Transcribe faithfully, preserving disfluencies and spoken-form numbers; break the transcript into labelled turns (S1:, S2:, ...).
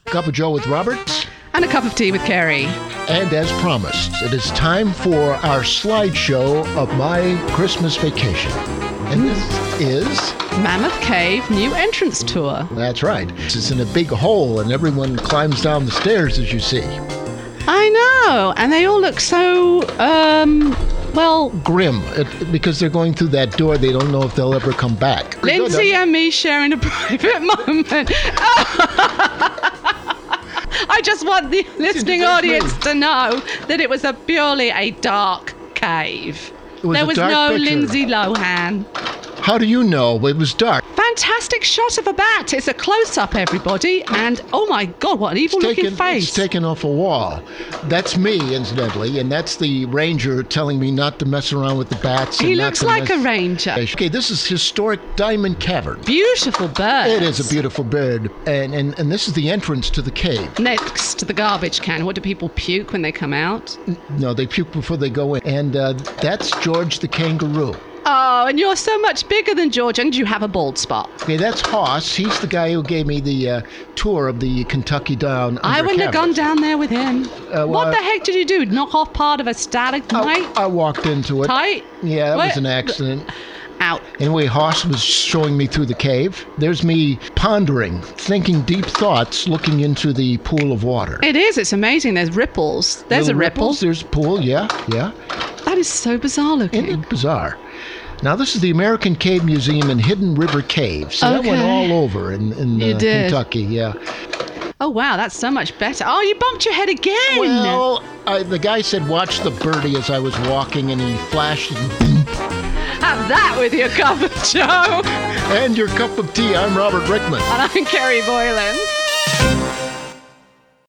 S1: Cup of Joe with Robert.
S2: And a cup of tea with Carrie.
S1: And as promised, it is time for our slideshow of my Christmas vacation. And this is...
S2: Mammoth Cave New Entrance Tour.
S1: That's right. It's in a big hole and everyone climbs down the stairs, as you see.
S2: I know. And they all look so, um, well...
S1: grim. It, because they're going through that door, they don't know if they'll ever come back.
S2: Lindsay and me sharing a private moment. I just want the listening audience to know that it was a purely a dark cave.
S1: Was
S2: there was no
S1: picture.
S2: Lindsay Lohan.
S1: How do you know? It was dark.
S2: Fantastic shot of a bat. It's a close-up, everybody. And, oh my God, what an evil-looking face.
S1: It's taken off a wall. That's me, incidentally, and that's the ranger telling me not to mess around with the bats.
S2: He
S1: and
S2: looks
S1: not to
S2: like
S1: mess-
S2: a ranger.
S1: Okay, this is historic Diamond Cavern.
S2: Beautiful bird.
S1: It is a beautiful bird, and, and, and this is the entrance to the cave.
S2: Next to the garbage can. What do people puke when they come out?
S1: No, they puke before they go in. And uh, that's George the kangaroo.
S2: Oh, and you're so much bigger than George, and you have a bald spot.
S1: Okay, that's Hoss. He's the guy who gave me the uh, tour of the Kentucky Down
S2: I wouldn't have gone down there with him.
S1: Uh, well,
S2: what the heck did you do? Knock off part of a stalagmite?
S1: I, I walked into it.
S2: Tight?
S1: Yeah, that
S2: What?
S1: was an accident.
S2: Out.
S1: Anyway, Hoss was showing me through the cave. There's me pondering, thinking deep thoughts, looking into the pool of water.
S2: It is. It's amazing. There's ripples. There's
S1: Little
S2: a ripple.
S1: ripples, there's a pool, yeah, yeah.
S2: That is so bizarre looking.
S1: Isn't it bizarre? Now, this is the American Cave Museum in Hidden River Cave. So that went
S2: Okay.
S1: all over in, in
S2: You
S1: uh,
S2: did.
S1: Kentucky, yeah.
S2: Oh, wow. That's so much better. Oh, you bumped your head again.
S1: Well, I, the guy said, watch the birdie as I was walking, and he flashed and
S2: Have that with your cup of Joe.
S1: and your cup of tea. I'm Robert Rickman.
S2: And I'm Carrie Boylan.